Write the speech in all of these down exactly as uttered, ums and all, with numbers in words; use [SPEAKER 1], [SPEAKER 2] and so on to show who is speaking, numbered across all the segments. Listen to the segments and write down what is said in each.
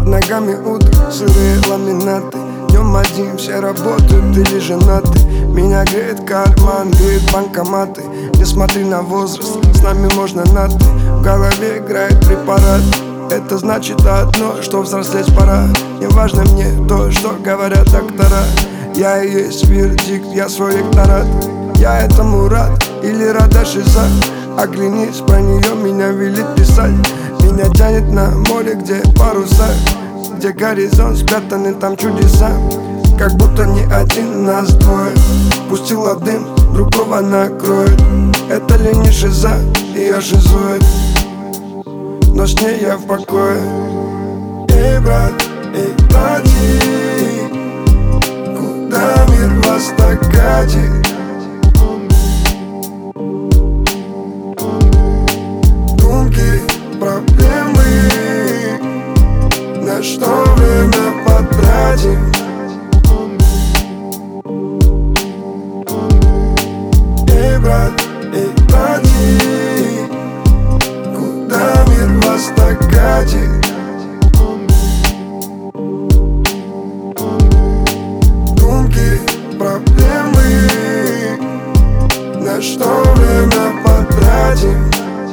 [SPEAKER 1] Под ногами утро, сырые ламинаты. Днем один, все работают или женаты. Меня греет карман, греет банкоматы. Не смотри на возраст, с нами можно на ты. В голове играет препарат. Это значит одно, что взрослеть пора. Не важно мне то, что говорят доктора. Я и есть вердикт, я свой лекторат. Я этому рад или рада шиза. Оглянись, про нее меня велит писать. Меня тянет на море, где паруса, где горизонт спрятаны, там чудеса. Как будто не один, нас двое. Пустила дым, другого накроет. Это ли не шиза, ее шизует, но с ней я в покое. Эй, брат, эй, братик, куда мир вас так катит? Думки, проблемы, на что время потратим? Эй, брат, эй, братик, куда мир вас так катит? Думки, проблемы, на что время потратим?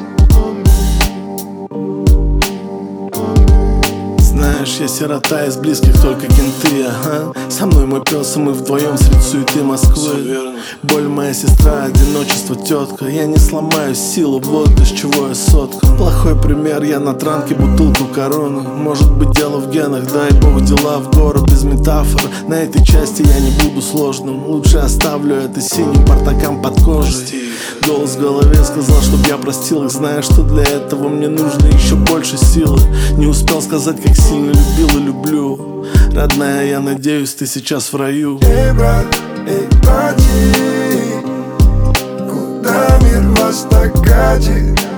[SPEAKER 2] Знаешь, я сирота, из близких только кенты, ага. Со мной мой пес, и мы вдвоем среди суеты Москвы. Боль моя сестра, одиночество тетка. Я не сломаю силу, вот из чего я сотка. Плохой пример, я на транке бутылку короны. Может быть дело в генах, дай бог дела в гору без метафор. На этой части я не буду сложным. Лучше оставлю это синим портакам под кожей. Голос в голове сказал, чтоб я простил их, зная, что для этого мне нужно еще больше силы. Не успел сказать, как сильно любил и люблю. Родная, я надеюсь, ты сейчас в раю.
[SPEAKER 1] Эй, брат, эй, братик, куда мир вас так катит?